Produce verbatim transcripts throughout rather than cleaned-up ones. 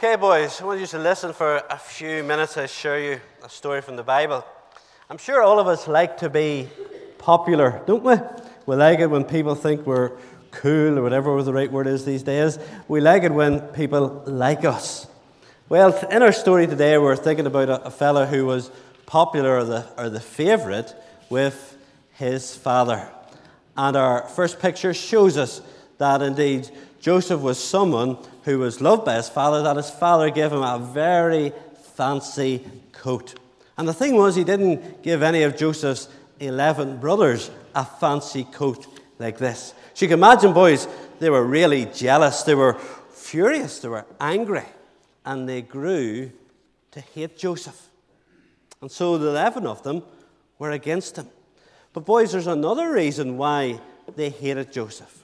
Okay, boys, I want you to listen for a few minutes. I'll show you a story from the Bible. I'm sure all of us like to be popular, don't we? We like it when people think we're cool or whatever the right word is these days. We like it when people like us. Well, in our story today, we're thinking about a, a fellow who was popular or the, or the favourite with his father. And our first picture shows us that indeed Joseph was someone who was loved by his father, that his father gave him a very fancy coat. And the thing was, he didn't give any of Joseph's eleven brothers a fancy coat like this. So you can imagine, boys, they were really jealous, they were furious, they were angry, and they grew to hate Joseph. And so the eleven of them were against him. But boys, there's another reason why they hated Joseph.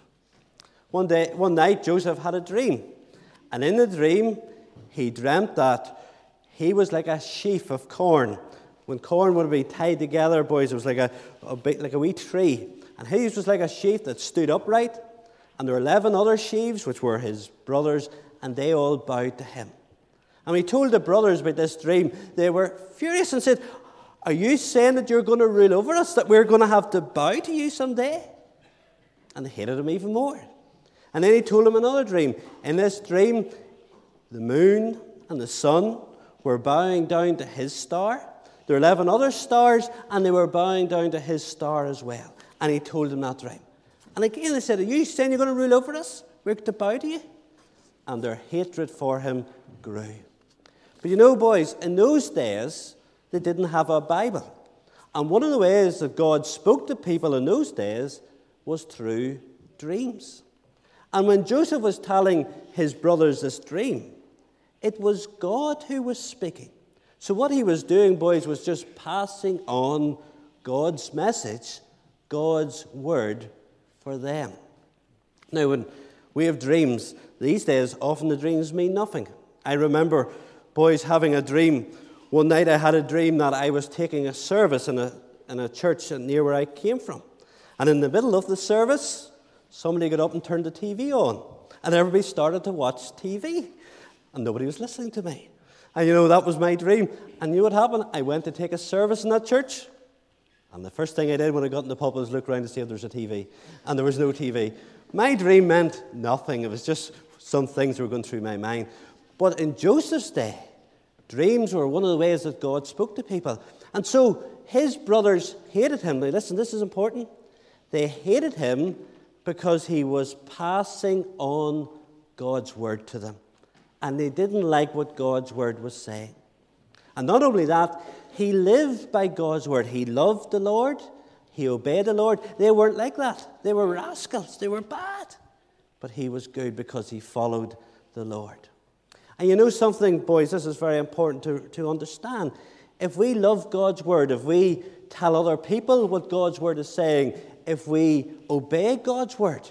One day, one night, Joseph had a dream. And in the dream, he dreamt that he was like a sheaf of corn. When corn would be tied together, boys, it was like a, a bit, like a wee tree. And his was like a sheaf that stood upright. And there were eleven other sheaves, which were his brothers, and they all bowed to him. And when he told the brothers about this dream, they were furious and said, "Are you saying that you're going to rule over us, that we're going to have to bow to you someday?" And they hated him even more. And then he told him another dream. In this dream, the moon and the sun were bowing down to his star. There were eleven other stars, and they were bowing down to his star as well. And he told them that dream. And again they said, "Are you saying you're going to rule over us? We're to bow to you?" And their hatred for him grew. But you know, boys, in those days, they didn't have a Bible. And one of the ways that God spoke to people in those days was through dreams. And when Joseph was telling his brothers this dream, it was God who was speaking. So what he was doing, boys, was just passing on God's message, God's word for them. Now, when we have dreams, these days, often the dreams mean nothing. I remember, boys, having a dream. One night I had a dream that I was taking a service in a, in a church near where I came from. And in the middle of the service, somebody got up and turned the T V on. And everybody started to watch T V. And nobody was listening to me. And you know, that was my dream. And you know what happened? I went to take a service in that church. And the first thing I did when I got in the pulpit was look around to see if there was a T V. And there was no T V. My dream meant nothing. It was just some things that were going through my mind. But in Joseph's day, dreams were one of the ways that God spoke to people. And so his brothers hated him. Now listen, this is important. They hated him because he was passing on God's word to them. And they didn't like what God's word was saying. And not only that, he lived by God's word. He loved the Lord. He obeyed the Lord. They weren't like that. They were rascals. They were bad. But he was good because he followed the Lord. And you know something, boys, this is very important to, to understand. If we love God's word, if we tell other people what God's word is saying, if we obey God's word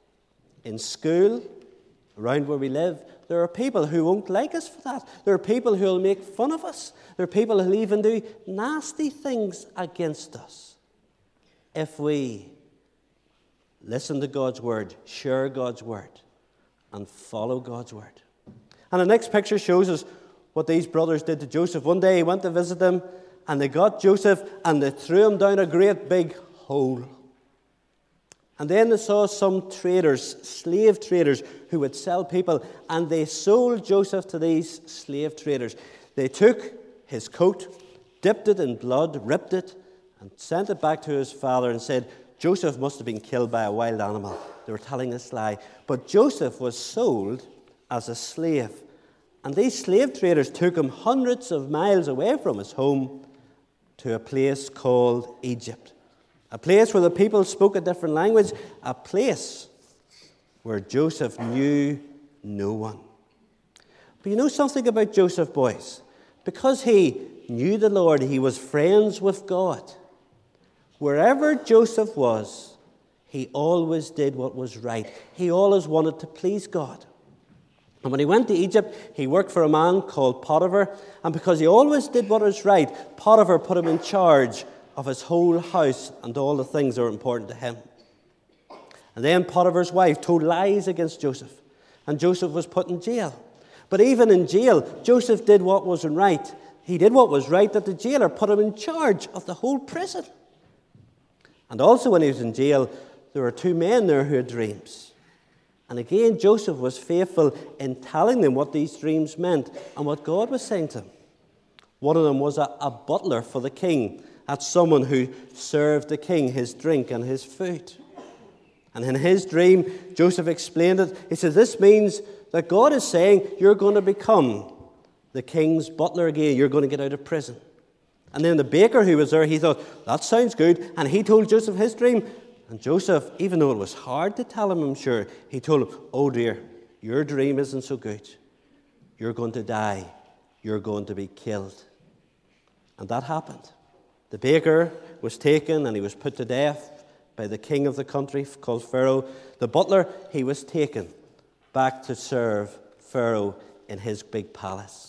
in school, around where we live, there are people who won't like us for that. There are people who will make fun of us. There are people who will even do nasty things against us. If we listen to God's word, share God's word, and follow God's word. And the next picture shows us what these brothers did to Joseph. One day he went to visit them, and they got Joseph, and they threw him down a great big hole. And then they saw some traders, slave traders, who would sell people, and they sold Joseph to these slave traders. They took his coat, dipped it in blood, ripped it, and sent it back to his father and said, Joseph must have been killed by a wild animal. They were telling this lie. But Joseph was sold as a slave. And these slave traders took him hundreds of miles away from his home to a place called Egypt. A place where the people spoke a different language. A place where Joseph knew no one. But you know something about Joseph, boys? Because he knew the Lord, he was friends with God. Wherever Joseph was, he always did what was right. He always wanted to please God. And when he went to Egypt, he worked for a man called Potiphar. And because he always did what was right, Potiphar put him in charge of his whole house and all the things that were important to him. And then Potiphar's wife told lies against Joseph. And Joseph was put in jail. But even in jail, Joseph did what was right. He did what was right, that the jailer put him in charge of the whole prison. And also when he was in jail, there were two men there who had dreams. And again, Joseph was faithful in telling them what these dreams meant and what God was saying to him. One of them was a, a butler for the king. That's someone who served the king his drink and his food. And in his dream, Joseph explained it. He said, this means that God is saying you're going to become the king's butler again. You're going to get out of prison. And then the baker who was there, he thought, that sounds good. And he told Joseph his dream. And Joseph, even though it was hard to tell him, I'm sure, he told him, oh dear, your dream isn't so good. You're going to die. You're going to be killed. And that happened. The baker was taken and he was put to death by the king of the country called Pharaoh. The butler, he was taken back to serve Pharaoh in his big palace.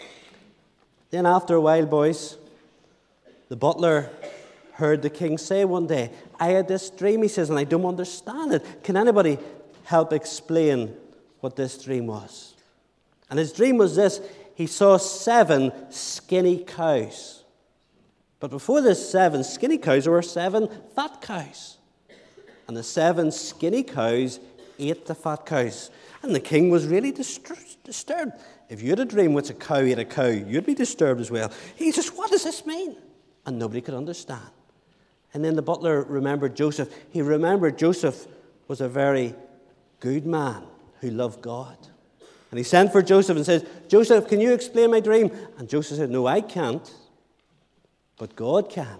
Then after a while, boys, the butler heard the king say one day, I had this dream, he says, and I don't understand it. Can anybody help explain what this dream was? And his dream was this. He saw seven skinny cows. But before the seven skinny cows, there were seven fat cows. And the seven skinny cows ate the fat cows. And the king was really dist- disturbed. If you had a dream which a cow ate a cow, you'd be disturbed as well. He says, what does this mean? And nobody could understand. And then the butler remembered Joseph. He remembered Joseph was a very good man who loved God. And he sent for Joseph and says, Joseph, can you explain my dream? And Joseph said, no, I can't. But God can.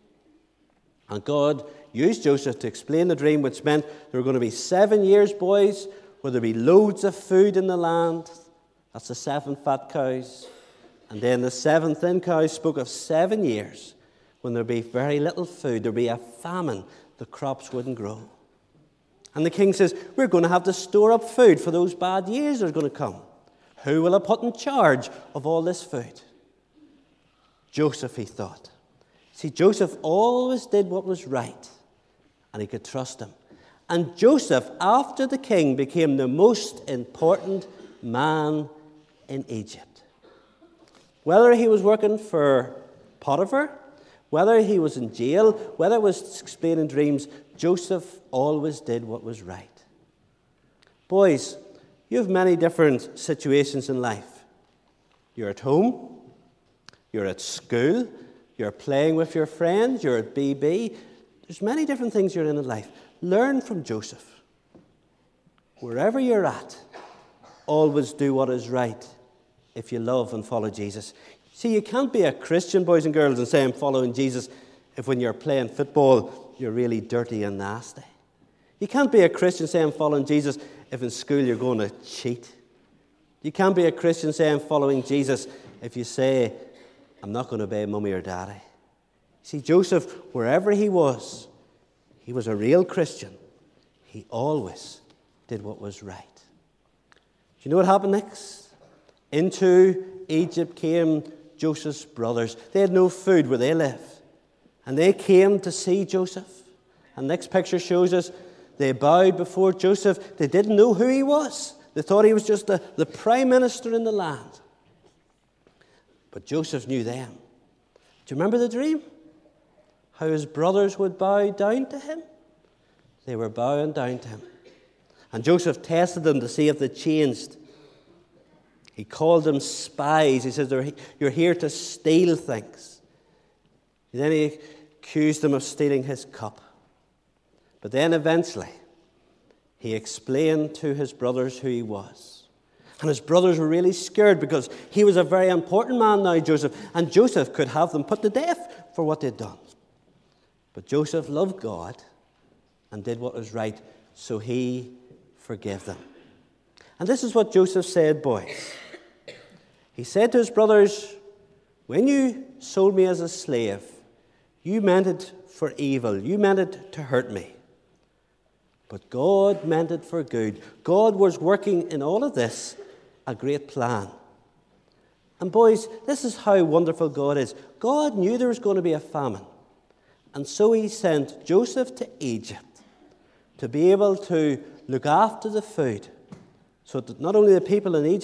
And God used Joseph to explain the dream, which meant there were going to be seven years, boys, where there would be loads of food in the land. That's the seven fat cows. And then the seven thin cows spoke of seven years when there would be very little food. There would be a famine. The crops wouldn't grow. And the king says, we're going to have to store up food for those bad years that are going to come. Who will I put in charge of all this food? Joseph, he thought. See, Joseph always did what was right, and he could trust him. And Joseph, after the king, became the most important man in Egypt. Whether he was working for Potiphar, whether he was in jail, whether it was explaining dreams, Joseph always did what was right. Boys, you have many different situations in life. You're at home, you're at school, you're playing with your friends, you're at B B. There's many different things you're in in life. Learn from Joseph. Wherever you're at, always do what is right if you love and follow Jesus. See, you can't be a Christian, boys and girls, and say I'm following Jesus if when you're playing football, you're really dirty and nasty. You can't be a Christian saying I'm following Jesus if in school you're going to cheat. You can't be a Christian saying I'm following Jesus if you say I'm not going to obey mummy or daddy. See, Joseph, wherever he was, he was a real Christian. He always did what was right. Do you know what happened next? Into Egypt came Joseph's brothers. They had no food where they lived. And they came to see Joseph. And the next picture shows us they bowed before Joseph. They didn't know who he was. They thought he was just the, the prime minister in the land. But Joseph knew them. Do you remember the dream? How his brothers would bow down to him? They were bowing down to him. And Joseph tested them to see if they changed. He called them spies. He says, you're here to steal things. And then he accused them of stealing his cup. But then eventually, he explained to his brothers who he was. And his brothers were really scared because he was a very important man now, Joseph. And Joseph could have them put to death for what they'd done. But Joseph loved God and did what was right, so he forgave them. And this is what Joseph said, boys. He said to his brothers, when you sold me as a slave, you meant it for evil. You meant it to hurt me. But God meant it for good. God was working in all of this a great plan. And boys, this is how wonderful God is. God knew there was going to be a famine. And so he sent Joseph to Egypt to be able to look after the food so that not only the people in Egypt,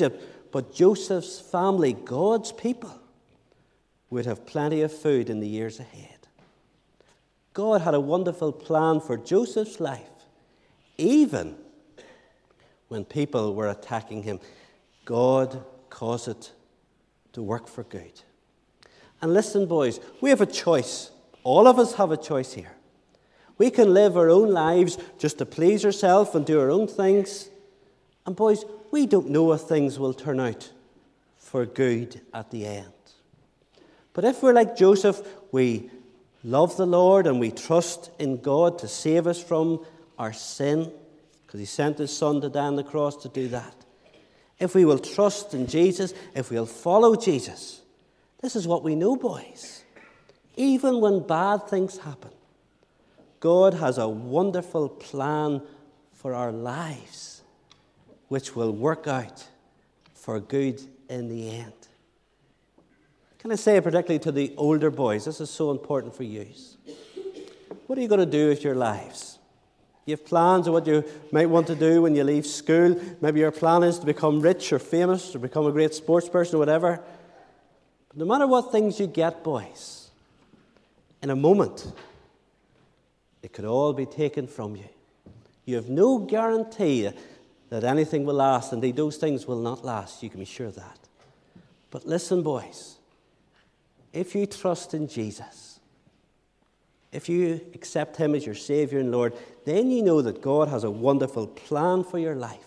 but Joseph's family, God's people, would have plenty of food in the years ahead. God had a wonderful plan for Joseph's life, even when people were attacking him. God caused it to work for good. And listen, boys, we have a choice. All of us have a choice here. We can live our own lives just to please ourselves and do our own things. And boys, we don't know if things will turn out for good at the end. But if we're like Joseph, we love the Lord and we trust in God to save us from our sin, because he sent his son to die on the cross to do that. If we will trust in Jesus, if we'll follow Jesus, this is what we know, boys. Even when bad things happen, God has a wonderful plan for our lives, which will work out for good in the end. Can I say, particularly to the older boys, this is so important for you. What are you going to do with your lives? You have plans of what you might want to do when you leave school. Maybe your plan is to become rich or famous or become a great sports person or whatever. But no matter what things you get, boys, in a moment, it could all be taken from you. You have no guarantee that anything will last. Indeed, those things will not last. You can be sure of that. But listen, boys, if you trust in Jesus, if you accept him as your Savior and Lord, then you know that God has a wonderful plan for your life.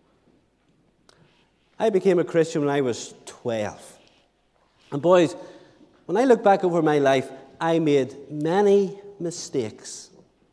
I became a Christian when I was twelve. And boys, when I look back over my life, I made many mistakes.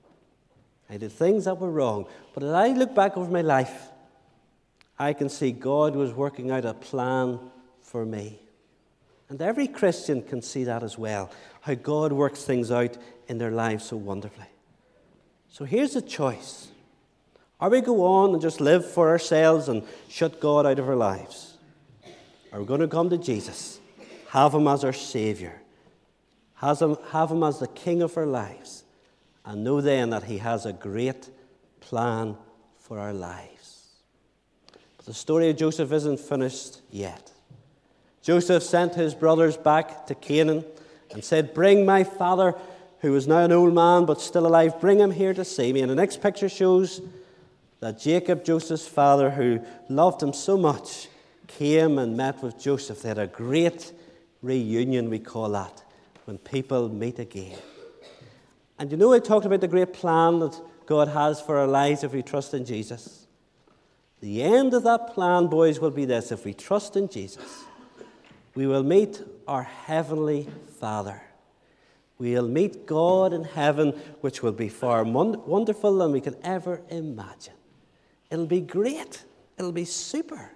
I did things that were wrong. But as I look back over my life, I can see God was working out a plan for me. And every Christian can see that as well, how God works things out in their lives so wonderfully. So here's the choice. Are we go on and just live for ourselves and shut God out of our lives? Are we going to come to Jesus, have him as our Savior, have him, have him as the King of our lives, and know then that he has a great plan for our lives? But the story of Joseph isn't finished yet. Joseph sent his brothers back to Canaan and said, "Bring my father, who is now an old man but still alive, bring him here to see me." And the next picture shows that Jacob, Joseph's father, who loved him so much, came and met with Joseph. They had a great reunion, we call that, when people meet again. And you know I talked about the great plan that God has for our lives if we trust in Jesus. The end of that plan, boys, will be this. If we trust in Jesus, we will meet our heavenly Father. We'll meet God in heaven, which will be far wonderful than we can ever imagine. It'll be great. It'll be super.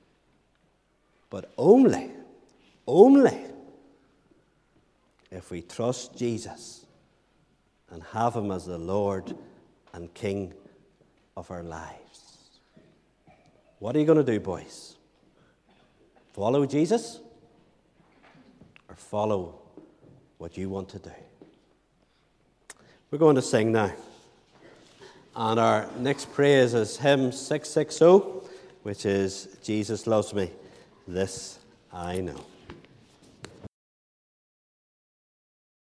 But only, only if we trust Jesus and have him as the Lord and King of our lives. What are you going to do, boys? Follow Jesus? Or follow what you want to do? We're going to sing now. And our next praise is hymn six sixty, which is Jesus Loves Me, This I Know.